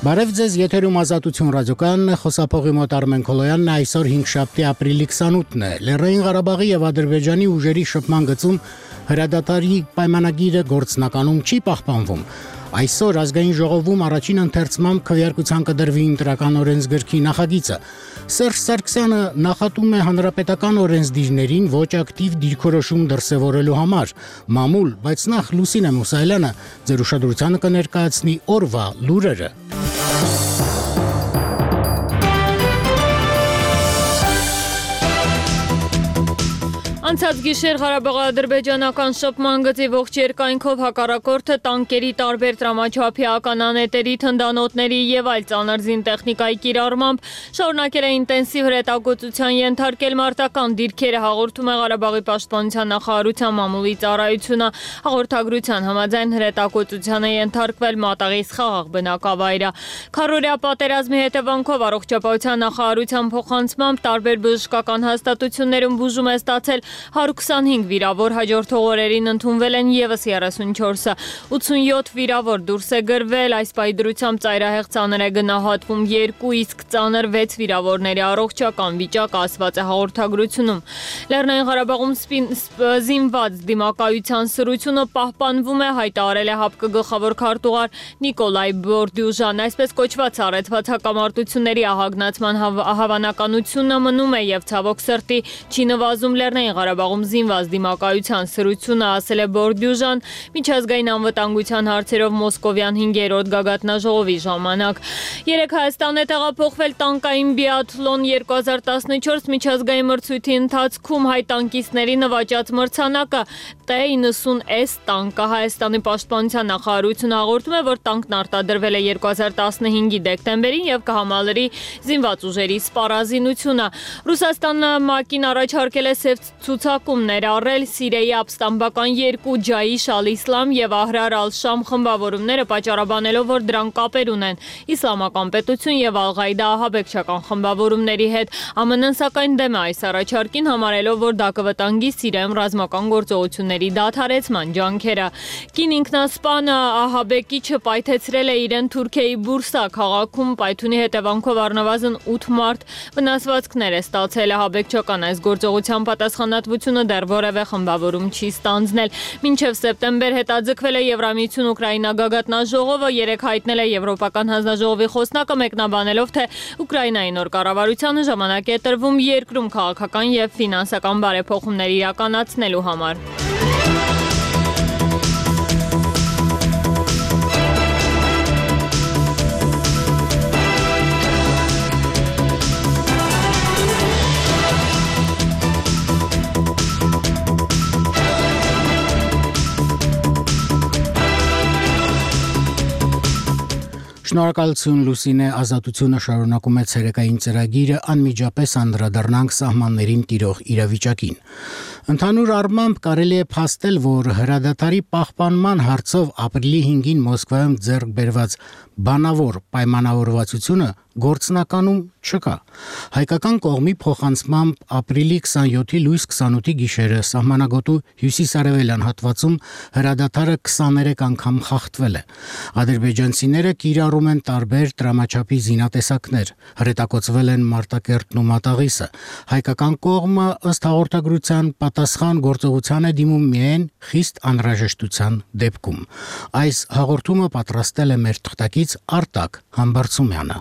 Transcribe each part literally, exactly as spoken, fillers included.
Բարև ձեզ, եթերում Ազատություն ռադիոկայանն է, խոսափողի մոտ Արմեն Քոլոյանն է, այսօր հինգշաբթի ապրիլի քսանութն է։ Լեռնային Ղարաբաղի եւ Ադրբեջանի ուժերի շփման գծում հրադադարի պայմանագիրը գործնականում չի պահպանվում։ Այսօր ազգային ժողովում առաջին ընթերցմամբ քվեարկության կդրվի ընտրական օրենսգրքի նախագիծը։ Սերժ Սարգսյանը նախատում է հանրապետական օրենսդիրներին ոչ ակտիվ դիրքորոշում դրսևորելու համար։ Մամուլ, բայց նախ Լուսինե Մուսայելյանը ձեր ուշադրությանը կներկայացնի օրվա լուրերը։ Անցած գիշեր Ղարաբաղ-ադրբեջանական շփման գծի ողջ երկայնքով հակառակորդը տանկերի տարբեր տրամաչափի ականանետերի, թնդանոթների եւ այլ ծանր զինտեխնիկայի կիրառմամբ շարունակել է ինտենսիվ հրետակոծության ենթարկել մարտական դիրքերը, հաղորդում է Ղարաբաղի պաշտպանության նախարարության մամուլի ծառայությունը։ Հաղորդագրության համաձայն հրետակոծության է ենթարկվել Մատաղի Սխաղաղ բնակավայրը։ Քառօրյա պատերազմի հետևանքով առողջապահության նախարարության փոխանցմամբ տարբեր բժշկական հաստատություններում բուժում է ստացել հարյուր քսանհինգ վիրավոր, հաջորդող օրերին ընդունվել են եւս երեսունչորսը։ ութսունյոթ վիրավոր դուրս է գրվել, այս պայդրությամբ ծայրահեղ ծանր է գնահատվում երկու, իսկ ծանր վեց վիրավորների առողջական վիճակը ասված է հաղորդագրությունում։ Լեռնային Ղարաբաղում զինված դիմակայության սրությունը պահպանվում է, հայտարարել է ՀԱՊԿ գլխավոր քարտուղար Նիկոլայ Բորդյուժան, այսպես կոչված առեթված հակամարտությունների ահագնացման հավանականությունը մնում է եւ ցավոք սրտի չի նվազում Լեռնային Ղարաբաղում զինված դիմակայության սրությունը, ասել է Բորդյուժան միջազգային անվտանգության հարցերով Մոսկովյան հինգերորդ գագաթնաժողովի ժամանակ։ Երեկ Հայաստան է տեղափոխվել տանկային բիաթլոն երկու հազար տասնչորս միջազգային մրցույթի ընթացքում հայ տանկիստների նվաճած մրցանակը Տ իննսուն S տանկը։ Հայաստանի պաշտպանության նախարարությունը հաղորդում է, որ տանկն արտադրվել է երկու հազար տասնհինգի դեկտեմբերին եւ կհամալրի զինված ուժերի սպառազինությունը։ Ռուսաստանը ՄԱԿ-ին առաջարկել է սև ցուցակում ներառել Սիրիայի ապստամբական երկու Ջայիշ ալ-Իսլամ եւ Ահրար ալ-Շամ խմբավորումները, պատճառաբանելով, որ դրանք կապեր ունեն Իսլամական պետություն եւ Ալ-Ղաիդա ահաբեկչական խմբավորումների հետ։ ԱՄՆ-ն սակայն դեմ է այս առաջարկին, համարելով, որ դա կվտանգի Սիրիայում ռազմական գործողությունների դադարեցման ջանքերը։ Կին ինքնասպանը ահաբեկիչը պայթեցրել է իրեն Թուրքիայի Բուրսա քաղաքում, պայթունի հետևանքով առնվազն ութ մարդ վնասվածքներ է ստացել։ Ահաբեկչական այս գործողության պատասխանատվությունը դեռ որևէ խմբավորում չի ստանձնել։ Մինչև սեպտեմբեր հետաձգվել է Եվրամիություն-Ուկրաինա գագաթնաժողովը, երեկ հայտնել է Եվրոպական հանձնաժողովի խոսնակը, մեկնաբանելով, թե Ուկրաինայի նոր կառավարությանը ժամանակ է տրվում երկրում քաղաքական եւ ֆինանսական բարեփոխումներ իրականացնելու համար։ Շնորհակալություն Լուսինե, Ազատությունը շարունակում է ցերեկային ծրագիրը, անմիջապես անդրադառնանք սահմաններին տիրող իրավիճակին։ Ընդհանուր առմամբ կարելի է փաստել, որ հրադադարի պահպանման հարցով ապրիլի հինգին Մոսկվայում ձեռք բերված բանավոր պայմանավորվածությունը գործնականում չկա։ Հայկական կողմի փոխանցմամբ ապրիլի քսանյոթի լույս քսանութի գիշերը սահմանագոտու հյուսիսարևելյան հատվածում հրադադարը քսաներեք անգամ խախտվել է։ Ադրբեջանցիները կիրառում են տարբեր տրամաչափի զինատեսակներ, հրետակոծվել են Մարտակերտն ու Մատաղիսը։ Հայկական կողմը ըստ հաղորդագրության պատասխան գործողության է դիմում միայն խիստ անհրաժեշտության դեպքում։ Այս հաղորդումը պատրաստել է մեր թղթակից Արտակ Համբարձումյանը։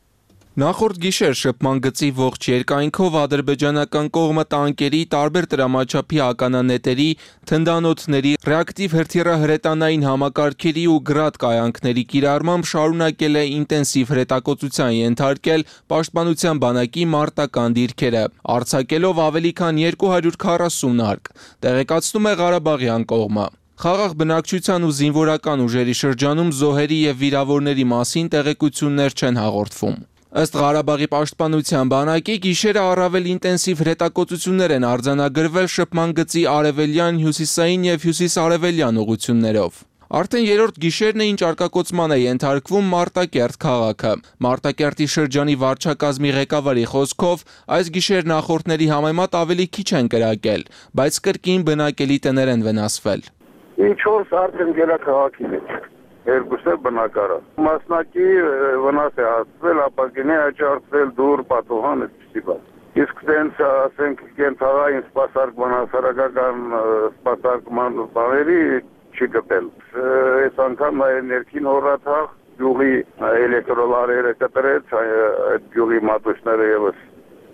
Նախորդ գիշեր շփման գծի ողջ երկայնքով ադրբեջանական կողմը տանկերի, տարբեր տրամաչափի ականանետերի, թնդանոթների, ռեակտիվ հրթիռահրետանային համակարգերի ու գրադ կայանքների կիրառմամբ շարունակել է ինտենսիվ հրետակոծության ենթարկել պաշտպանության բանակի մարտական դիրքերը, արձակելով ավելի քան երկու հարյուր քառասուն արկ, տեղեկացնում է Ղարաբաղյան կողմը։ Խաղաղ բնակչության ու զինվորական ուժերի շրջանում զոհերի եւ վիրավորների մասին տեղեկություններ չեն հաղորդվում։ Ըստ Ղարաբաղի պաշտպանության բանակի գիշերը առավել ինտենսիվ հրետակոծություններ են արձանագրվել շփման գծի արևելյան, հյուսիսային եւ հյուսիսարևելյան ուղություններով։ Արդեն երրորդ գիշերն է, ինչ արկակոծման է ենթարկվում Մարտակերտ քաղաքը։ Մարտակերտի շրջանի վարչակազմի ղեկավարի խոսքով այս գիշեր նախորդների համեմատ ավելի քիչ են կրակել, բայց կրկին բնակելի տներ են վնասվել։ Ինչ որ արդեն գելա քաղաքի մեջ։ երկուսը բնակարան։ Մասնակի վնաս է հասցվել, ապակինի աճարցվել դուր պատուհան այդպիսի բան։ Իսկ տենց ասենք կենթաղային սպասարկման հասարակական սպասարկման բաների չի գտել։ Այս անգամ ներքին հորաթաղ գյուղի էլեկտրոլարերը կտրեց, այդ գյուղի մատուցները ևս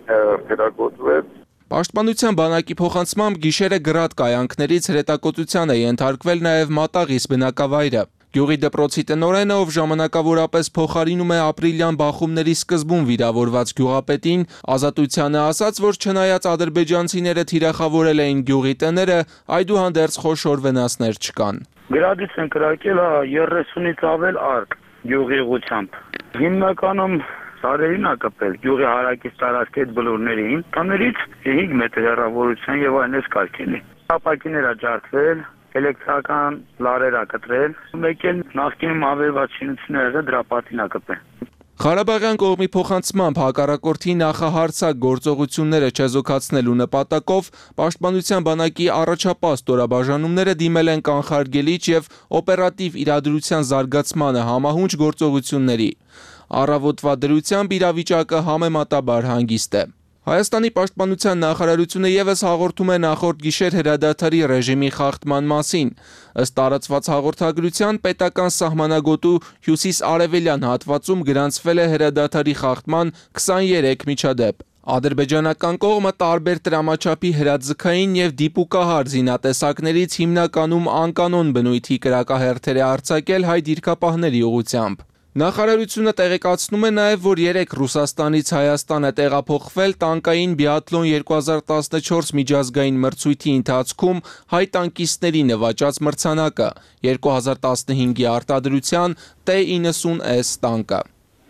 հրետակոծվեց։ Պաշտպանության բանակի փոխանցմամբ գիշերը գրադ կայանքներից հրետակոծության է ենթարկվել նաև Մատաղիս բնակավայրը։ Գյուղի դպրոցի տնօրենը, ով ժամանակավորապես փոխարինում է ապրիլյան բախումների սկզբում վիրավորված գյուղապետին, Ազատությանը ասաց, որ չնայած ադրբեջանցիները թիրախավորել էին գյուղի տները, այդուհանդերձ խոշոր վնասներ չկան։ Գրադից են կրակել երեսունից ավել արկ գյուղի ուղղությամբ։ Հիմնականում Սարերին է կպել, գյուղի հարակից տարածքի այդ բլուրներին, տներից հինգ մետր հեռավորության եւ այնպես կարգելի։ Ապակիներ աջակցվել, էլեկտրական լարեր կտրել, մեկ էլ նախկինում ավերված շինությունները դրա պատին է կպել։ Ղարաբաղյան կողմի փոխանցմամբ հակառակորդի նախահարցակ գործողությունները չեզոքացնելու նպատակով Պաշտպանության բանակի առաջապահ ստորաբաժանումները դիմել են կանխարգելիչ եւ օպերատիվ իրադրության զարգացմանը համահունչ գործողությունների։ Առավոտվա դրությամբ իրավիճակը համեմատաբար հանգիստ է։ Հայաստանի պաշտպանության նախարարությունը ևս հաղորդում է նախորդ գիշեր հրադադարի ռեժիմի խախտման մասին։ Ըստ տարածված հաղորդագրության պետական սահմանագոտու հյուսիս-արևելյան հատվածում գրանցվել է հրադադարի խախտման քսաներեք միջադեպ։ Ադրբեջանական կողմը տարբեր տրամաչափի հրաձգային եւ դիպուկահար զինատեսակներից հիմնականում անկանոն բնույթի կրակահերթեր է արձակել հայ դիրքապահների ուղղությամբ։ Նախարարությունը տեղեկացնում է նաև, որ երեք Ռուսաստանից Հայաստան է տեղափոխվել տանկային բիաթլոն երկու հազար տասնչորս միջազգային մրցույթի ընթացքում հայ տանկիստների նվաճած մրցանակը, երկու հազար տասնհինգի արտադրության T իննսուն S տանկը։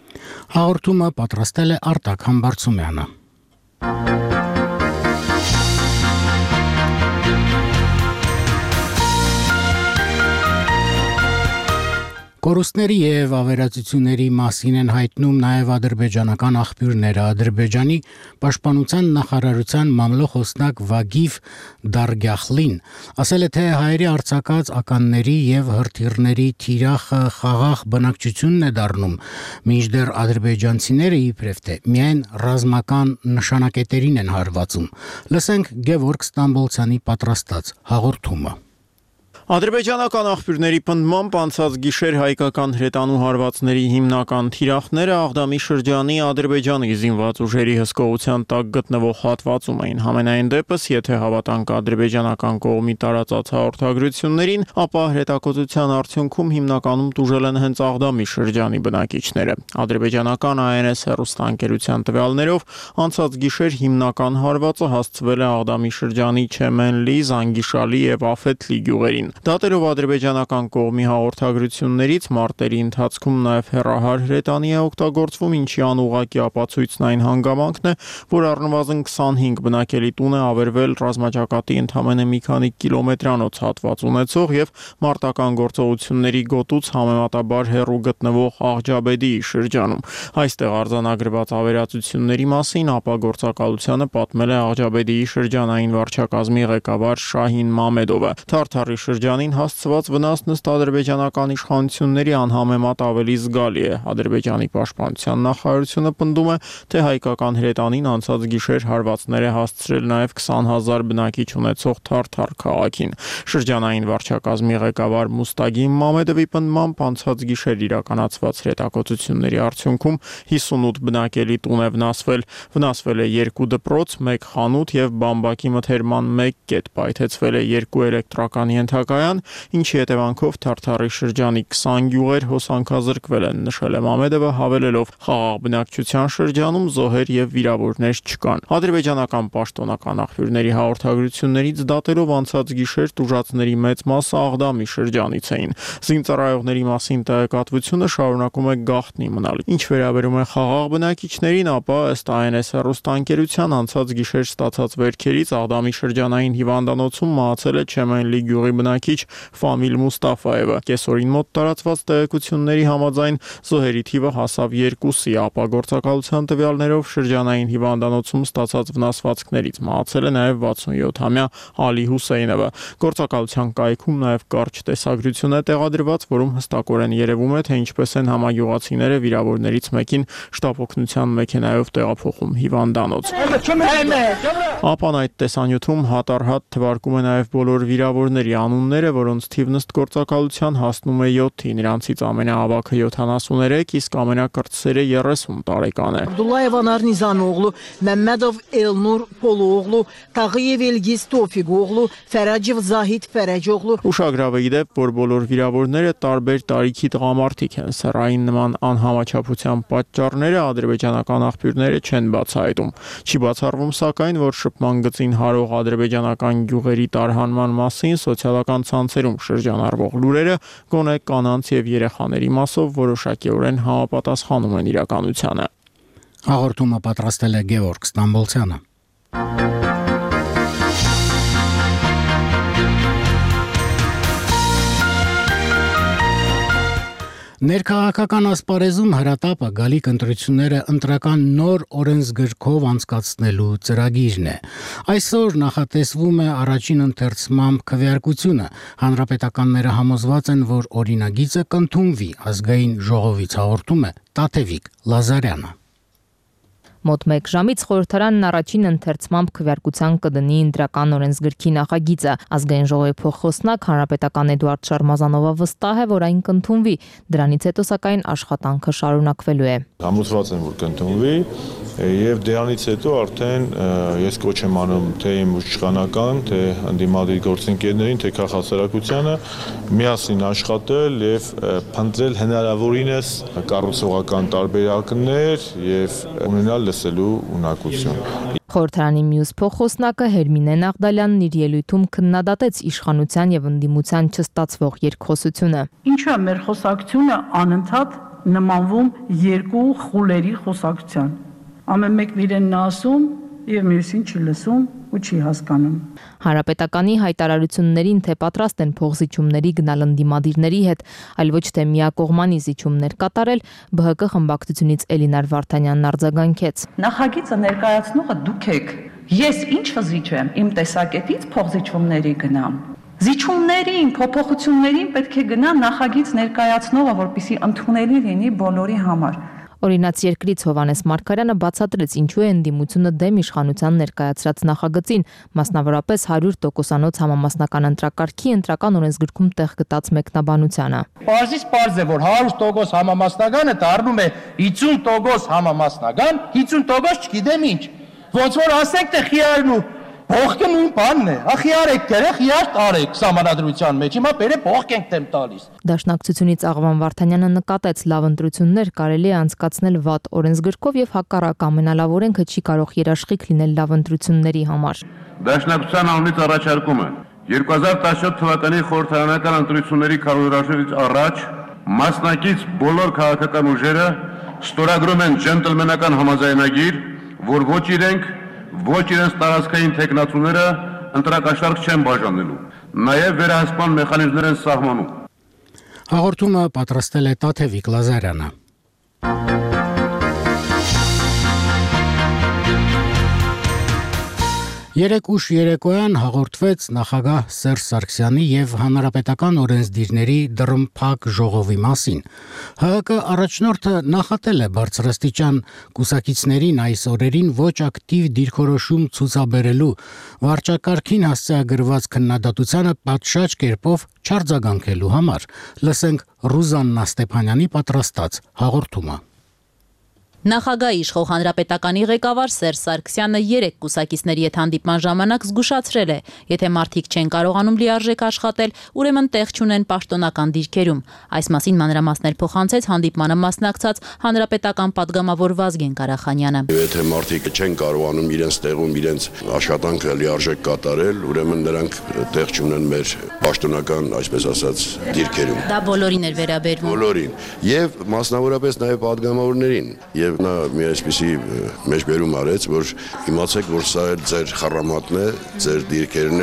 Հաղորդումը պատրաստել է Արտակ Համբարձումյանը։ Կորուստների եւ ավերածությունների մասին են հայտնում նաև ադրբեջանական աղբյուրները։ Ադրբեջանի պաշտպանության նախարարության մամլոխոսնակ Վագիվ Դարգյախլին ասել է, թե հայերի արձակած ականների եւ հրթիռների թիրախ խաղաղ բնակչությունն է դառնում, մինչդեռ ադրբեջանցիները իբրև թե միայն ռազմական նշանակետերին են հարվածում։ Լսենք Գևորգ Ստամբոլցյանի պատրաստած հաղորդումը։ Ադրբեջանական աղբյուրների պնդմամբ անցած գիշեր հայկական հրետանու հարվածների հիմնական թիրախները Աղդամի շրջանի Ադրբեջանի զինված ուժերի հսկողության տակ գտնվող հատվածում էին։ Համենայն դեպս, եթե հավատանք ադրբեջանական կողմի տարածած հաղորդագրություններին, ապա հրետակոծության արդյունքում հիմնականում տուժել են հենց Աղդամի շրջանի բնակիչները։ Ադրբեջանական A N S հեռուստաընկերության տվյալներով անցած գիշեր հիմնական հարվածը հասցվել է Աղդամի շրջանի Չեմենլի, Զանգիշալի եւ Աֆեթլի գյուղերին։ Դատերով ադրբեջանական կողմի հաղորդագրություններից մարտերի ընթացքում նաև հեռահար հրետանի է օգտագործվում, ինչի անուղղակի ապացույցն այն հանգամանքն է, որ առնվազն քսանհինգ բնակելի տուն է ավերվել ռազմաճակատի ընդամենը մի քանի կիլոմետրանոց հատված ունեցող եւ մարտական գործողությունների գոտուց համեմատաբար հեռու գտնվող Աղջաբեդիի շրջանում։ Այստեղ արձանագրված ավերածությունների մասին ապա գործակալությանը պատմել է Աղջաբեդիի շրջանային վարչակազմի ղեկավար Շահին Մամեդովը։ Թարթարի շրջանին հասցված վնասն ըստ ադրբեջանական իշխանությունների անհամեմատ ավելի զգալի է։ Ադրբեջանի պաշտպանության նախարարությունը պնդում է, թե հայկական հրետանին անցած գիշեր հարվածներ է հասցրել նաև քսան հազար բնակիչ ունեցող Թարթար քաղաքին։ Շրջանային վարչակազմի ղեկավար Մուստագին Մամեդովի պնդմամբ անցած գիշեր իրականացված հրետակոծությունների արդյունքում հիսունութ բնակելի տուն է վնասվել։ Վնասվել է երկու դպրոց, մեկ խանութ եւ բամբակի մթերման մեկ կետ, պայթեցվել է երկու էլեկտրական ենթակայան, ինչի հետևանքով Թարթարի շրջանի քսան գյուղեր հոսանքազրկվել են, նշել է Մամեդովը, հավելելով խաղաղ բնակչության շրջանում զոհեր եւ վիրավորներ չկան։ Ադրբեջանական պաշտոնական աղբյուրների հաղորդագրություններից դատելով անցած գիշեր տուժածների մեծ մասը Աղդամի շրջանից էին։ Զինծառայողների մասին տեղեկատվությունը շարունակում է գաղտնի մնալ։ Ինչ վերաբերում է խաղաղ բնակիչներին, ապա ըստ A N S հեռուստաընկերության անցած գիշեր ստացած վերքերից Աղդամի շրջանային հիվանդանոցում մահացել է Չեմենլի գյուղի բնակիչ կազմակերպիչ Ֆամիլ Մուստաֆայևը։ Կեսօրին մոտ տարածված տեղեկությունների համաձայն զոհերի թիվը հասավ երկուսի, ապա գործակալության տվյալներով շրջանային հիվանդանոցում ստացած վնասվածքներից մահացել է նաև վաթսունյոթամյա Ալի Հուսեյնովը։ Գործակալության կայքում նաև կարճ տեսագրություն է տեղադրված, որում հստակորեն երևում է, թե ինչպես են համագյուղացիները վիրավորներից մեկին շտապ օգնության մեքենայով տեղափոխում հիվանդանոց։ Ապան այդ տեսանյութում հատառհատ թվարկում է նաև բոլոր վիրավորների անունները, որոնց թիվն ըստ գործակալության հասնում է յոթի, նրանցից ամենաավագը յոթանասուներեք, իսկ ամենակրտսերը երեսուն տարեկան է։ Abdullayev Narnizanoğlu, Mehmedov Elnur Poloğlu, Tağıyev Elgiz Tofiqoğlu, Fərəcov Zahid Fərəcoğlu։ Ուշագրավ է իդեպ, որ բոլոր վիրավորները տարբեր տարիքի տղամարդիկ են։ Սեռային նման անհամաչափության պատճառները ադրբեջանական աղբյուրները չեն բացահայտում։ Չի բացառվում սակայն, որ շփման գծին հարող ադրբեջանական գյուղերի տարհանման մասին սոցիալական ցանցերում շրջանառվող լուրերը գոնե կանանց եւ երեխաների մասով որոշակիորեն համապատասխանում են իրականությանը։ Հաղորդումը պատրաստել է Գևորգ Ստամբոլցյանը։ Ներքաղաքական ասպարեզում հրատապը գալիք ընտրությունները ընտրական նոր օրենսգրքով անցկացնելու ծրագիրն է։ Այսօր նախատեսվում է առաջին ընթերցմամբ քվեարկությունը։ Հանրապետականները համոզված են, որ օրինագիծը կընդունվի, ազգային ժողովից հաղորդում է Տաթևիկ Լազարյանը։ Մոտ մեկ ժամից խորհրդարանն առաջին ընթերցմամբ քվեարկության կդնի ընտրական օրենսգրքի նախագիծը։ Ազգային ժողովի փոխխոսնակ հանրապետական Էդուարդ Շարմազանովը վստահ է, որ այն կընդունվի։ Դրանից հետո սակայն աշխատանքը շարունակվելու է։ Համոզված եմ, որ կընդունվի, եւ դրանից հետո արդեն ես կոչ եմ անում թե իմ իշխանական, թե ընդդիմադիր գործընկերներին, թե քաղաքացիությանը միասին աշխատել եւ փնտրել հնարավորինս կառուցողական տարբերակներ եւ ունենալ լսելու ունակություն։ Խորհրդարանի մյուս փոխխոսնակը Հերմինե Նաղդալյանն իր ելույթում քննադատեց իշխանության եւ ընդդիմության չստացվող երկխոսությունը։ Ինչու է մեր խոսակցությունը անընդհատ նմանվում երկու խուլերի խոսակցության։ Ամեն մեկն իրենն ասում եւ մյուսին չի լսում ու չի հասկանում։ Հանրապետականի հայտարարություններին թե պատրաստ են փոխզիջումների գնալ ընդդիմադիրների հետ, այլ ոչ թե միակողմանի զիջումներ կատարել, Բ Հ Կ խմբակցությունից Էլինար Վարդանյանն արձագանքեց։ Նախագիծը ներկայացնողը դուք եք։ Ես ինչ վզիջեմ իմ տեսակետից փոխզիջումների գնամ։ Զիջումներին, փոփոխություններին պետք է գնա նախագիծ ներկայացնողը, որպեսզի ընդունելի լինի բոլորի համար։ Օրինաց երկրից Հովանես Մարգարյանը բացատրեց ինչու է ընդդիմությունը դեմ իշխանության ներկայացրած նախագծին, մասնավորապես հարյուր տոկոսանոց համամասնական ընտրակարգի ընտրական օրենսգրքում տեղ գտած մեկնաբանությանը։ Պարզից պարզ է, որ հարյուր տոկոս համամասնականը դառնում է հիսուն տոկոս համամասնական, հիսուն տոկոս չգիտեմ ինչ։ Ոնց որ ասենք թե խիարն ու փոխքը նույն բանն է։ Ախիար եք դերը, խիար տարեք սահմանադրության մեջ։ Հիմա բերե փոխք ենք դեմ տալիս։ Դաշնակցությունից Աղվան Վարդանյանը նկատեց լավ ընտրություններ կարելի է անցկացնել վատ օրենսգրքով եւ հակառակ ամենալավ օրենքը չի կարող երաշխիք լինել լավ ընտրությունների համար։ Դաշնակցության անունից առաջարկում է երկու հազար տասնյոթ թվականի խորհրդարանական ընտրությունների քարոզարշավից առաջ մասնակից բոլոր քաղաքական ուժերը ստորագրում են ջենտլմենական համաձայնագիր, որ ոչ իրենք ոչ իրենց տարածքային տեխնացուները ընտրակաշարք չեն բաժանելու, նաև վերահսկման մեխանիզմներ են սահմանում։ Հաղորդումը պատրաստել է Տաթևիկ Լազարյանը։ Երեկ ուշ երեկոյան հաղորդվեց նախագահ Սերժ Սարգսյանի եւ հանրապետական օրենսդիրների դռնփակ ժողովի մասին։ Հ Հ Կ առաջնորդը նախատել է բարձրաստիճան կուսակիցներին այս օրերին ոչ ակտիվ դիրքորոշում ցուցաբերելու, վարչակարգին հասցեագրված քննադատությանը պատշաճ կերպով չարձագանքելու համար։ Լսենք Ռուզաննա Ստեփանյանի պատրաստած հաղորդումը։ Նախագահ իշխող հանրապետականի ղեկավար Սերժ Սարգսյանը երեք կուսակիցների հետ հանդիպման ժամանակ զգուշացրել է, եթե մարդիկ չեն կարողանում լիարժեք աշխատել, ուրեմն տեղ չունեն պաշտոնական դիրքերում։ Այս մասին մանրամասներ փոխանցեց հանդիպմանը մասնակցած հանրապետական падգամավոր Վազգեն Ղարախանյանը։ Եթե մարդիկ չեն կարողանում իրենց տեղում իրենց աշխատանքը լիարժեք կատարել, ուրեմն նրանք տեղ չունեն մեր պաշտոնական, այսպես ասած, դիրքերում։ Դա բոլորին էր վերաբերվում։ Բոլորին, եւ մասնավորապես նաեւ падգամավորներին։ Եվ նա մի այսպիսի մեջբերում արեց, որ իմացեք, որ սա ձեր խառամատն է, ձեր դիրքերն են։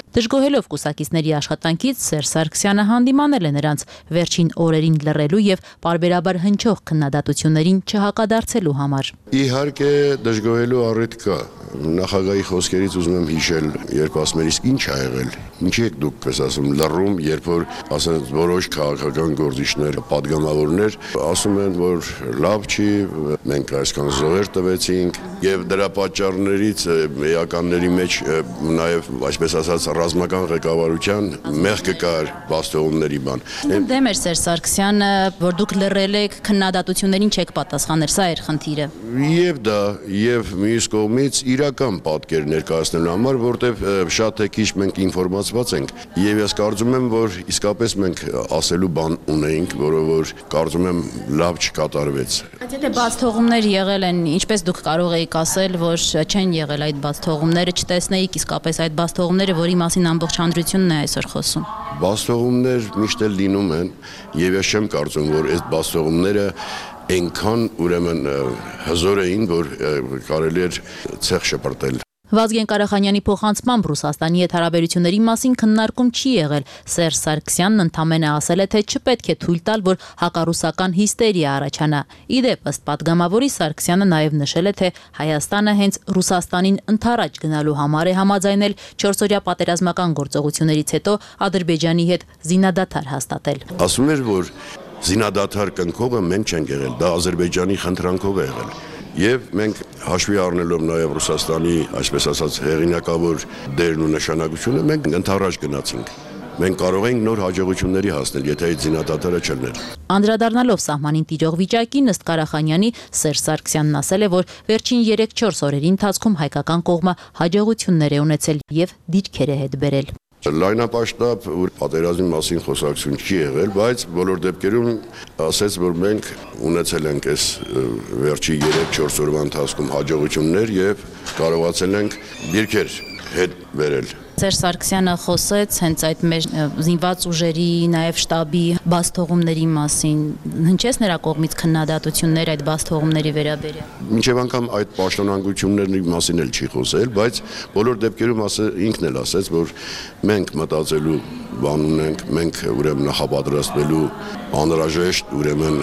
Դժգոհելով կուսակիցների աշխատանքից Սերժ Սարգսյանը հանդիմանել է նրանց վերջին օրերին լռելու եւ պարբերաբար հնչող քննադատություններին չհակադարձելու համար։ Իհարկե դժգոհելու առիթ կա։ Նախագահի խոսքերից ուզում եմ հիշել, երբ ասում էր, իսկ ինչ ա եղել։ Ինչի եք դուք, պես ասում, լռում, երբ որ ասած որոշ քաղաքական գործիչներ, падգամավորներ ասում են, որ լավ չի, մենք այսքան զոհեր տվեցինք եւ դրա պատճառներից էականների մեջ նաեւ, այսպես ասած, ռազմական ղեկավարության մեղքը կար բաստողումների բան։ Դեմ էր Սերժ Սարգսյանը, որ դուք լռել եք, քննադատություններին չեք պատասխանել, սա էր խնդիրը։ Եվ դա, եւ մյուս կողմից իրական պատկեր ներկայացնելու համար, որտեղ շատ թե քիչ մենք ինֆորմացված ենք, եւ ես կարծում եմ, որ իսկապես մենք ասելու բան ունեինք, որը որ կարծում եմ լավ չկատարվեց։ Բայց եթե բացթողումներ եղել են, ինչպես դուք կարող եք ասել, որ չեն եղել այդ բացթողումները, չտեսնեիք իսկապես այդ բացթողումները, որի մասին ամբողջ հանրությունն է այսօր խոսում։ Բացթողումներ միշտ էլ լինում են, եւ ես չեմ կարծում, որ այդ բացթողումները այնքան ուրեմն հզոր էին, որ կարելի էր ցեղ շպրտել։ Վազգեն Կարախանյանի փոխանցմամբ Ռուսաստանի հետ հարաբերությունների մասին քննարկում չի եղել։ Սերժ Սարգսյանն ընդամենը ասել է, թե չպետք է թույլ տալ, որ հակառուսական հիստերիա առաջանա։ Իդեպ, ըստ պատգամավորի, Սարգսյանը նաև նշել է, թե Հայաստանը հենց Ռուսաստանին ընդառաջ գնալու համար է համաձայնել չորսօրյա պատերազմական գործողություններից հետո Ադրբեջանի հետ զինադադար հաստատել։ Ասում էր, որ զինադադար կնքողը մենք չենք եղել, դա Ադրբեջանի խնդրանքով է եղել։ Եվ մենք հաշվի առնելով նաև Ռուսաստանի, այսպես ասած, հեղինակավոր դերն ու նշանակությունը, մենք ընդառաջ գնացինք։ Մենք կարող ենք նոր հաջողությունների հասնել, եթե այդ զինադադարը չլներ։ Անդրադառնալով սահմանին տիրող վիճակին, ըստ Կարախանյանի, Սերժ Սարգսյանն ասել է, որ վերջին երեք-չորս օրերի ընթացքում հայկական կողմը հաջողություններ է ունեցել եւ դիրքեր է հետ բերել։ Լայնապաշտապ պատերազմի մասին խոսակցություն չի եղել, բայց բոլոր դեպքերում ասեց, որ մենք ունեցել ենք այս վերջի երեք-չորս օրվա ընթացքում հաջողություններ եւ կարողացել ենք դիրքեր հետ բերել։ Սերժ Սարգսյանը խոսեց հենց այդ մեր զինված ուժերի, նաև շտաբի բացթողումների մասին։ Հնչեց նրա կողմից քննադատություններ այդ բացթողումների վերաբերյալ։ Մինչև անգամ այդ պաշտոնանկությունների մասին էլ չի խոսել, բայց բոլոր դեպքերում ինքն էլ ասեց, որ մենք մտածելու բան ունենք, մենք ուրեմն նախապատրաստվելու անհրաժեշտ ուրեմն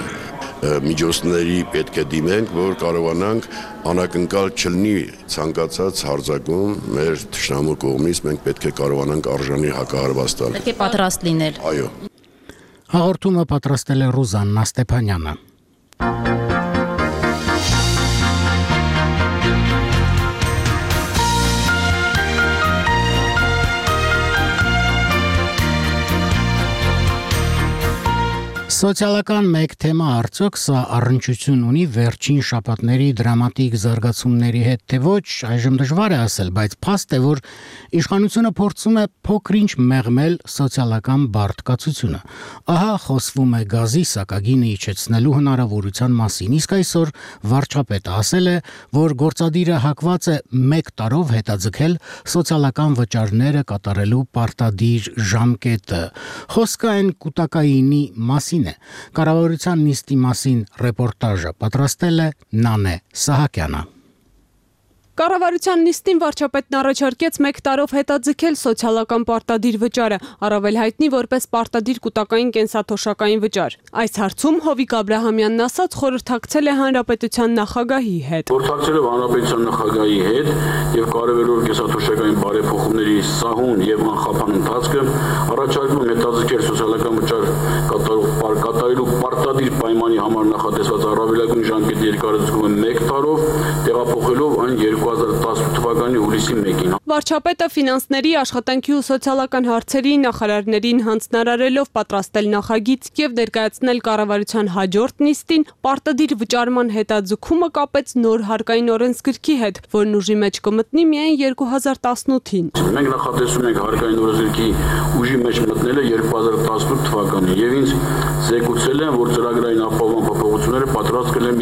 միջոցների պետք է դիմենք, որ կարողանանք անակնկալ չլինի ցանկացած հարձակում մեր թշնամու կողմից, մենք պետք է կարողանանք արժանի հակահարված տալ։ Պետք է պատրաստ լինել։ Այո։ Հաղորդումը պատրաստել է Ռուզաննա Ստեփանյանը։ Սոցիալական մեկ թեմա արդյոք սա առնչություն ունի վերջին շաբաթների դրամատիկ զարգացումների հետ, թե ոչ, այժմ դժվար է ասել, բայց փաստ է, որ իշխանությունը փորձում է փոքր-ինչ մեղմել սոցիալական բարդկացությունը։ Ահա խոսվում է գազի սակագինը իջեցնելու հնարավորության մասին, իսկ այսօր վարչապետը ասել է, որ գործադիրը հակված է մեկ տարով հետաձգել սոցիալական վճարները կատարելու պարտադիր ժամկետը։ Խոսքը այն կուտակայինի մասին է։ Կառավարության նիստի մասին ռեպորտաժը պատրաստել է Նանե Սահակյանը։ Կառավարության նիստին վարչապետն առաջարկեց մեկ տարով հետաձգել սոցիալական պարտադիր վճարը, առավել հայտնի որպես պարտադիր կուտակային կենսաթոշակային վճար։ Այս հարցում Հովիկ Աբրահամյանն ասաց, խորհրդակցել է հանրապետության նախագահի հետ։ Խորհրդակցելով հանրապետության նախագահի հետ եւ կարևորելով կենսաթոշակային բարեփոխումների սահուն եւ անխափան ընթացքը, առաջարկում հետաձգել սոցիալական վճար կատարող կատարելու պարտադիր պայմանի համար նախատեսված առավելագույն ժամկետի երկարաձգումը մեկ տարով, տեղափոխելով այն երկու հազար տասնութ թվականի հուլիսի մեկին։ Վարչապետը ֆինանսների, աշխատանքի ու սոցիալական հարցերի նախարարներին հանձնարարելով պատրաստել նախագիծ եւ ներկայացնել կառավարության հաջորդ նիստին պարտադիր վճարման հետաձգումը կապեց նոր հարկային օրենսգրքի հետ, որն ուժի մեջ կմտնի միայն երկու հազար տասնութին։ Մենք նախատեսում ենք հարկային օրենսգրքի ուժի մեջ մտնելը երկու հազար տասնութ թվականին եւ ինձ զեկուցել են, որ ծրագրային ապահովման փոփոխությունները պատրաստ կլինեն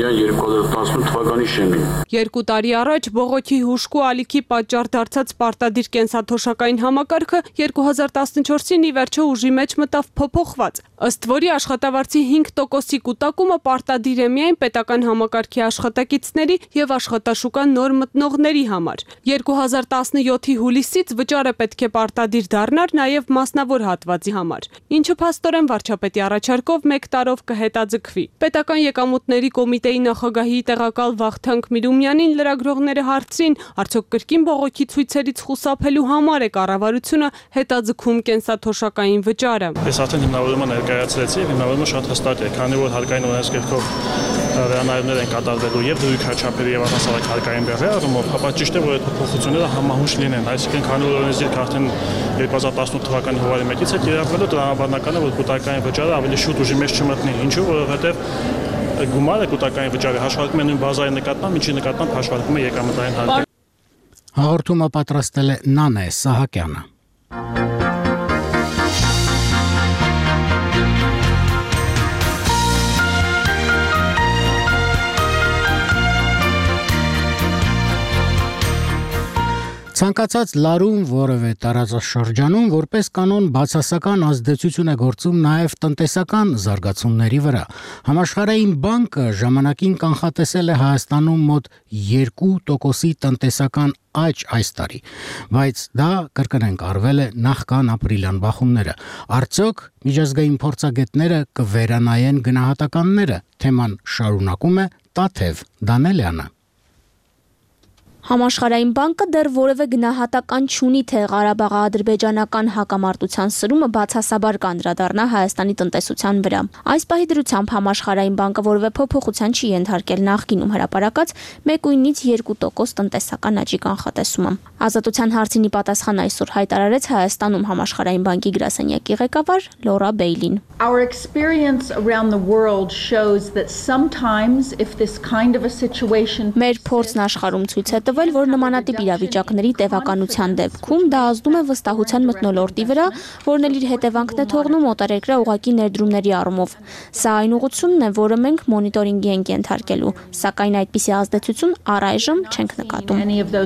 միայն երկու հազար տասնութ թվականի շեմին։ Երկու տարի առաջ բողոքի հուժկու ալիքի պատճառ դարձած պարտադիր կենսաթոշակային համակարգը երկու հազար տասնչորսին ի վերջո ուժի մեջ մտավ փոփոխված, ըստ որի աշխատավարձի հինգ տոկոսի կուտակումը պարտադիր է միայն պետական համակարգի աշխատակիցների եւ աշխատաշուկան նոր մտնողների համար։ երկու հազար տասնյոթի հուլիսից վճարը պետք է պարտադիր դառնար նաեւ մասնավոր հատվածի համար, ինչը փաստորեն վարչապետի առաջարկով մեկ տարով կհետաձգվի։ Պետական եկամուտների կոմիտեի նախագահի տեղակալ Վախթանգ Միրումյանին լրագրողները հարցրին, արդյոք կրկին բողոքի ցույցերից խուսափելու համար է կառավարությունը հետաձգում կենսաթոշակային վճարը։ Ես արդեն հիմնավորումը ներկայացրեցի, հիմնավորումը շատ հստակ է, քանի որ հարկային օրենսգրքով վերանայումներ են կատարվելու եւ դրույքաչափերի եւ առհասարակ հարկային բեռի առումով, ապա ճիշտ է, որ այդ փոփոխությունները համահունչ լինեն, այսինքն քանի որ օրենսգիրքը արդեն երկու հազար տասնութ թվականի հունվարի մեկից է կիրառվելու, տրամաբանական է, որ կուտակային վճարը ավելի շուտ ուժի մեջ չմտնի, ինչու, որովհետեւ գումարը կուտակային վճարի հաշվարկում է նույն բազայի նկատմամբ, ինչի նկատմամբ հաշվարկում է եկամտային հարկը։ Հաղորդումը պատրաստել է Նանե Սահակյանը։ Ցանկացած լարում որևէ տարածաշրջանում որպես կանոն բացասական ազդեցություն է գործում նաև տնտեսական զարգացումների վրա։ Համաշխարհային բանկը ժամանակին կանխատեսել է Հայաստանում մոտ երկու տոկոսի տնտեսական աճ այս տարի, բայց դա կրկնենք արվել է նախքան ապրիլյան բախումները։ Արդյոք միջազգային փորձագետները կվերանայեն գնահատականները, թեման շարունակում է Տաթև Դանելյանը։ Համաշխարհային բանկը դեռ որևէ գնահատական չունի, թե Ղարաբաղի-ադրբեջանական հակամարտության սրումը բացասաբար կանդրադառնա Հայաստանի տնտեսության վրա։ Այս պահի դրությամբ Համաշխարհային բանկը որևէ փոփոխության չի ենթարկել նախկինում հրապարակած մեկույնից երկու տոկոս տնտեսական աճի կանխատեսումը։ Ազատության հարցին ի պատասխան այսօր հայտարարեց Հայաստանում Համաշխարհային բանկի գրասենյակի ղեկավար Լորա Բեյլին։ Our experience around the world shows that sometimes if this kind of a situation Մեր փորձն աշխարհում ցույց է տվել, որ նմանատիպ իրավիճակների տևականության դեպքում դա ազդում է վստահության մթնոլորտի վրա, որն էլ իր հետևանքն է թողնում օտարերկրյա ուղղակի ներդրումների առումով։ Սա այն ուղղությունն է, որը մենք մոնիտորինգի ենք ենթարկելու, սակայն այդպիսի ազդեցություն առայժմ չենք նկատում։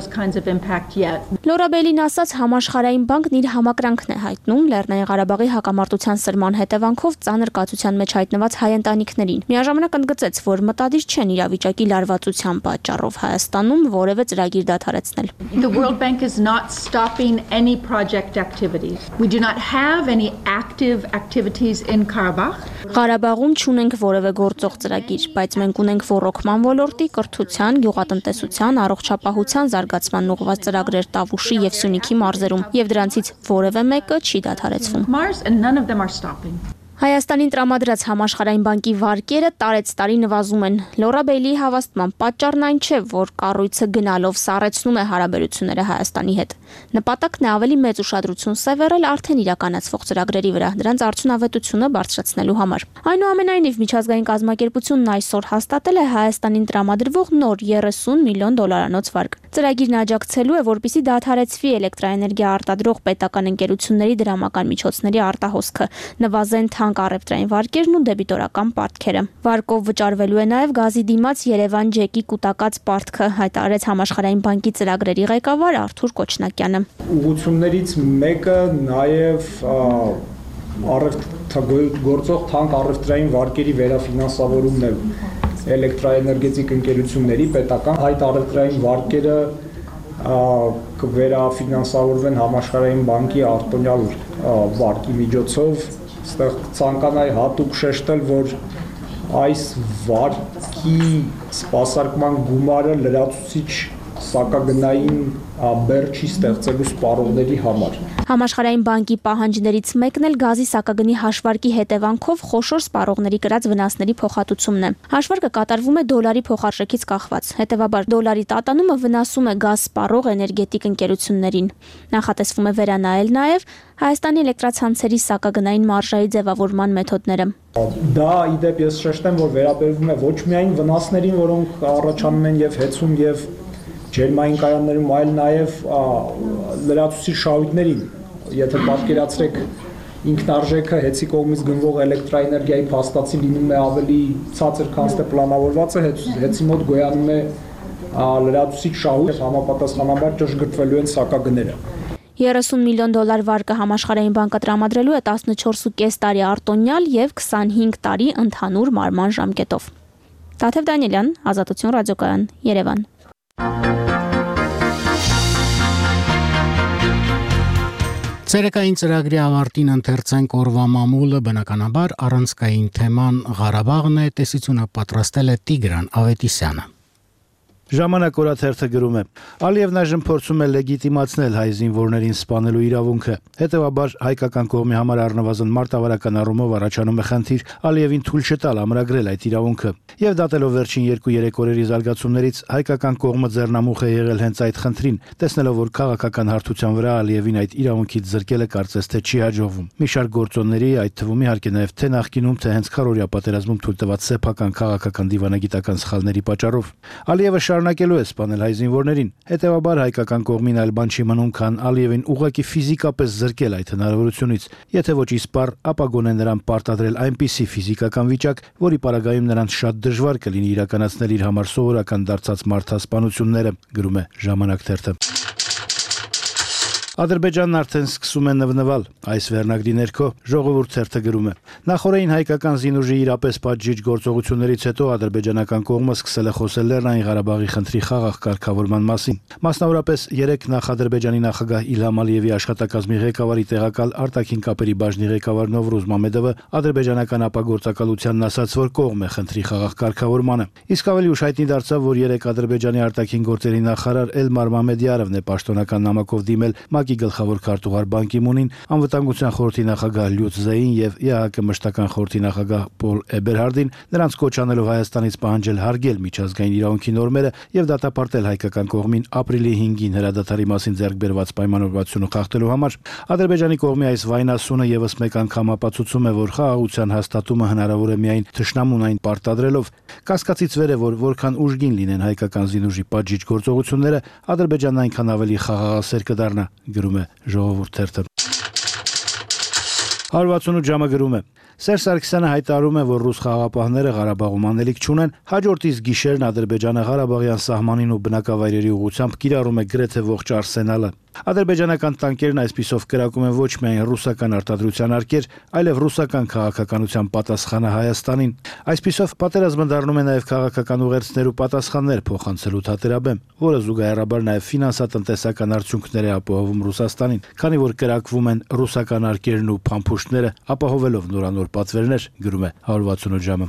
Լորա Բեյլին ասաց, Համաշխարհային բանկն իր համակրանքն է հայտնում Լեռնային Ղարաբաղի հակամարտության սրման հետևանքով ծանր կացության մեջ հայտնված հայ ընտանիքներին։ Միաժամանակ ընդգծեց, որ մտադիր չեն իրավիճակի լարվածության պատճառով Հայաստանում որևէ ծրագիր դադարեցնել։ The World Bank is not stopping any project activities. We do not have any active activities in Karabakh. Ղարաբաղում չունենք որևէ գործող ծրագիր, բայց մենք ունենք ռոռոկման ոլորտի, կրթության, գյուղատնտեսության, առողջապահության զարգացման ուղղված ծրագրեր Տավուշի եւ Սյունիքի մարզերում, եւ դրանցից որևէ մեկը չի դադարեցվում։ Mars and none of them are stopping. Հայաստանին տրամադրած Համաշխարհային բանկի վարկերը տարեց տարի նվազում են։ Լորա Բեյլիի հավաստմամբ պատճառն այն չէ, որ կառույցը գնալով սառեցնում է հարաբերությունները Հայաստանի հետ։ Նպատակն է ավելի մեծ ուշադրություն սևեռել արդեն իրականացվող ծրագրերի վրա, դրանց արդյունավետությունը բարձրացնելու համար։ Այնուամենայնիվ միջազգային կազմակերպությունն այսօր հաստատել է Հայաստանին տրամադրվող նոր երեսուն միլիոն դոլարանոց վարկ։ Ծրագիրն աջակցելու է, որպեսզի դադարեցվի էլեկտրաէներգիա արտադրող պետական ընկերությունների դրամական միջոցների արտահոսքը, նվազեն թանկ առևտրային վարկերն ու դեբիտորական պարտքերը։ Վարկով վճարվելու է նաև գազի դիմաց Երևան ջեկի կուտակած պարտքը, հայտարարեց Համաշխարհային բանկի ծրագրերի ղեկավար Արթուր Կոչնակյանը։ Ուղղություններից մեկը նաև առևտրագործող թանկ առևտրային վարկերի վերաֆինանսավորումն է էլեկտրաէներգետիկ ընկերությունների պետական հայտ առևտրային վարկերը կվերաֆինանսավորվեն Համաշխարհային բանկի արտոնյալ վարկի միջոցով։ Ստեղ ցանկանայի հատուկ շեշտել, որ այս վարկի սպասարկման գումարը լրացուցիչ սակագնային բեռ չի ստեղծելու սպառողների համար։ Համաշխարհային բանկի պահանջներից մեկն էլ գազի սակագնի հաշվարկի հետևանքով խոշոր սպառողների կրած վնասների փոխհատուցումն է։ Հաշվարկը կատարվում է դոլարի փոխարժեքից կախված։ Հետևաբար դոլարի տատանումը վնասում է գազ սպառող էներգետիկ ընկերություններին։ Նախատեսվում է վերանայել նաև Հայաստանի էլեկտրացանցերի սակագնային մարժայի ձևավորման մեթոդները։ Դա ի դեպ ես շեշտեմ, որ վերաբերվում է ոչ միայն վնասներին, որոնք առաջանում են եւ հեծում եւ ջերմային կայաններում, այլ նաև լրացուցիչ շահույթներին։ Եթե պատկերացրեք ինքնարժեքը հեցի կողմից գնվող էլեկտրաէներգիայի փաստացի լինում է ավելի ցածր, քան թե պլանավորված է, հեցի մոտ գոյանում է լրացուցիչ շահույթ, համապատասխանաբար ճշգրտվելու են սակագները։ երեսուն միլիոն դոլար վարկը համաշխարհային բանկը տրամադրելու է տասնչորս ու կես տարի արտոնյալ եւ քսանհինգ տարի ընդհանուր մարման ժամկետով։ Տաթև Դանիելյան, Ազատություն ռադիոկայան, Երևան։ Ցերեկային ծրագրի ավարտին ընթերցենք օրվա մամուլը, բնականաբար առանցքային թեման Ղարաբաղն է, տեսությունը պատրաստել է Տիգրան Ավետիսյանը։ Ժամանակ օրաթերթը գրում է. Ալիևն այժմ փորձում է լեգիտիմացնել հայ զինվորներին սպանելու իրավունքը։ Հետևաբար հայկական կողմի համար առնվազն մարտավարական առումով առաջանում է խնդիր Ալիևին թույլ չտալ ամրագրել այդ իրավունքը։ Եվ դատելով վերջին երկու-երեք օրերի զարգացումներից հայկական կողմը ձեռնամուխ է եղել հենց այդ խնդրին, տեսնելով որ քաղաքական հարթության վրա Ալիևին այդ իրավունքից զրկելը կարծես թե չի հաջողվում։ Մի շարք գործոնների, այդ թվում իհարկե նաև թե նախկինում, թե հենց քարորիա պատերազմում թույլ տված սեփական քաղաքական դիվանագիտական սխալների պատճառով Ալիևը շարունակելու է սպանել հայ զինվորներին։ Հետևաբար հայկական կողմին այլ բան չի մնում, քան Ալիևին ուղղակի ֆիզիկապես զրկել այդ հնարավորությունից։ Եթե ոչ իսպառ, ապա գոնե նրան պարտադրել այնպիսի ֆիզիկական վիճակ, որի պարագայում նրանց շատ դժվար կլինի իրականացնել իր համար սովորական դարձած մարդասպանությունները, գրում է Ժամանակ թերթը։ Ադրբեջանն արդեն սկսում է նվնվալ, այս վերնագրի ներքո Ժողովուրդ թերթը գրում է. Նախորդային հայկական զինուժի իրապես պատժիչ գործողություններից հետո ադրբեջանական կողմը սկսել է խոսել Լեռնային Ղարաբաղի խնդրի խաղաղ կարգավորման մասին։ Մասնավորապես երեք նախ Ադրբեջանի նախագահ Իլհամ Ալիևի աշխատակազմի ղեկավարի տեղակալ արտաքին կապերի բաժնի ղեկավար Նովրուզ Մամեդովը ադրբեջանական ապագործակալությանն ասաց, որ կողմ է խնդրի խաղաղ կարգավորմանը։ Իսկ ավելի ուշ հայտնի դարձավ, որ երեք Ադրբեջանի արտաքին գործերի նախարար Էլմար Մամեդյարովն է պաշտոնական նամակով դիմել ՄԱԿ-ի գլխավոր քարտուղար Բան Կի Մունին, անվտանգության խորհրդի նախագահ Լյուց Զեին եւ ԵԱՀԿ մշտական խորհրդի նախագահ Պոլ Էբերհարդին, նրանց կոչ անելով Հայաստանից պահանջել հարգել միջազգային իրավունքի նորմերը եւ դատապարտել հայկական կողմին ապրիլի հինգին հրադադարի մասին ձեռք բերված պայմանավորվածությունը խախտելու համար։ Ադրբեջանի կողմի այս վայնասունը եւս մեկ անգամ ապացուցում է, որ խաղաղության հաստատումը հնարավոր է միայն թշնամուն այն պարտադրելով։ Կասկածից վեր է, որ որքան ուժգին լինեն հայկական զինուժի պատժիչ գործողությունները, Ադրբեջանն այնքան ավելի խաղաղասեր կդառնա, գրում է Ժողովուրդ թերթը։ հարյուր վաթսունութ ժամը գրում է. Սերժ Սարգսյանը հայտարարում է, որ ռուս խաղաղապահները Ղարաբաղում անելիք չունեն, հաջորդ իսկ գիշերն Ադրբեջանը Ղարաբաղյան սահմանին ու բնակավայրերի ուղղությամբ կիրառում է գրեթե ողջ արսենալը։ Ադրբեջանական տանկերն այսպիսով կրակում են ոչ միայն ռուսական արտադրության արկեր, այլև ռուսական քաղաքականության պատասխանը Հայաստանին։ Այսպիսով պատերազմը դառնում է նաև քաղաքական ուղերձներ ու պատասխաններ փոխանցելու թատերաբեմ, որը զուգահեռաբար նաև ֆինանսատնտեսական արդյունքներ է ապահովում Ռուսաստանին, քանի որ կրակվում են ռուսական արկերն ու փամփուշտները, ապահովելով նորանոր պատվերներ, գրում է հարյուր վաթսունութ ժամը։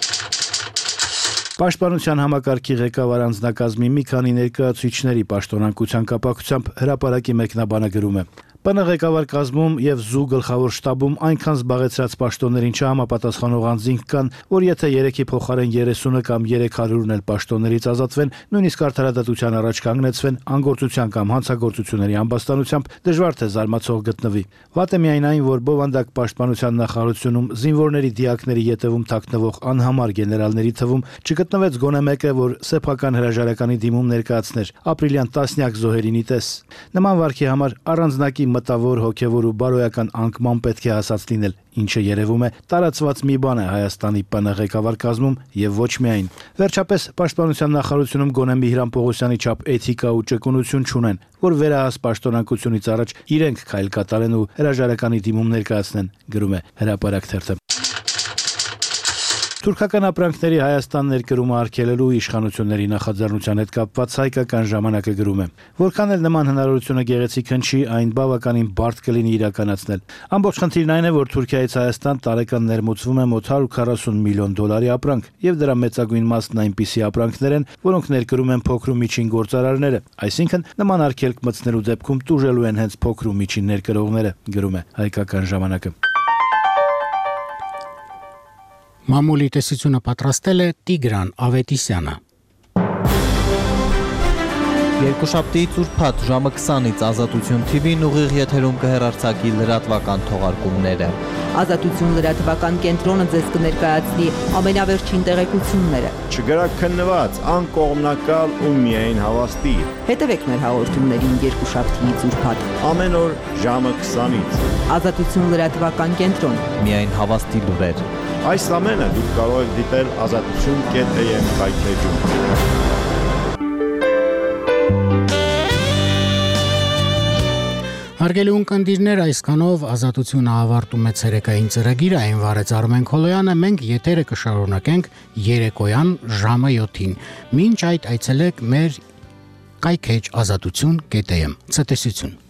Պաշտպանության համակարգի ղեկավար անձնակազմի մի քանի ներկայացուցիչների պաշտոնակության կապակցությամբ հրապարակի մեկնաբանը գրում է. ՊՆ ղեկավար կազմում եւ ԶՈՒ գլխավոր շտաբում այնքան զբաղեցրած պաշտոններին չհամապատասխանող անձինք կան, որ եթե երեքի փոխարեն երեսունը կամ երեք հարյուրն էլ պաշտոններից ազատվեն, նույնիսկ արդարադատության առաջ կանգնեցվեն անգործության կամ հանցագործությունների ամբաստանությամբ, դժվար թե զարմացող գտնվի։ Վատ է միայն այն, որ բովանդակ պաշտպանության նախարարությունում զինվորների դիակների ետևում թաքնվող անհամար գեներալների թվում չգտնվեց գոնե մեկը, որ սեփական հրաժարականի դիմում ներկայացներ ապրիլյան տասնյակ զոհերին իտես։ Նման վարքի համար առանձնակի մտավոր, հոգևոր ու բարոյական անկման պետք է հասած լինել, ինչը երևում է տարածված մի բան է Հայաստանի ՊՆ ղեկավար կազմում եւ ոչ միայն։ Վերջապես պաշտպանության նախարարությունում գոնե Միհրան Պողոսյանի չափ էթիկա ու ճկունություն չունեն, որ վերահաս պաշտոնակությունից առաջ իրենք քայլ կատարեն ու հրաժարականի դիմում ներկայացնեն, գրում է Հրապարակ թերթը։ Թուրքական ապրանքների Հայաստան ներկրումը արգելելու իշխանությունների նախաձեռնության հետ կապված հայկական ժամանակը գրում է. Որքան էլ նման հնարավորությունը գեղեցիկ հնչի, այն բավականին բարդ կլինի իրականացնել։ Ամբողջ խնդիրն այն է, որ Թուրքիայից Հայաստան տարեկան ներմուծվում է մոտ հարյուր քառասուն միլիոն դոլարի ապրանք, եւ դրա մեծագույն մասն այնպիսի ապրանքներ են, որոնք ներկրում են փոքր ու միջին գործարարները, այսինքն նման արգելք մտցնելու դեպքում տուժելու են հենց փոքր ու միջին ներկրողները, գրում է հայկական ժամանակը։ Մամուլի տեսությունը պատրաստել է Տիգրան Ավետիսյանը։ Երկուշաբթիից ուրբաթ ժամը քսանից Ազատություն թի վին ուղիղ եթերում կհեռարձակի լրատվական թողարկումները։ Ազատություն լրատվական կենտրոնը ձեզ կներկայացնի ամենավերջին տեղեկությունները։ Չգրաքննված, անկողմնակալ ու միայն հավաստի։ Հետևեք մեր հաղորդումներին երկուշաբթիից ուրբաթ ամեն օր ժամը քսանից։ Ազատություն լրատվական կենտրոն։ Միայն հավաստի լուրեր։ Այս ամենը դուք կարող եք դիտել ազատություն կետ էյ էմ կայքեջում։ Հարգելի ունկնդիրներ, այսքանով Ազատությունը ավարտում է ցերեկային ծրագիրը, այն վարեց Արմեն Քոլոյանը, մենք եթերը կշարունակենք երեկոյան ժամը յոթին։ Մինչ այդ այցելեք մեր կայքեջ ազատություն կետ էյ էմ։ Ցտեսություն։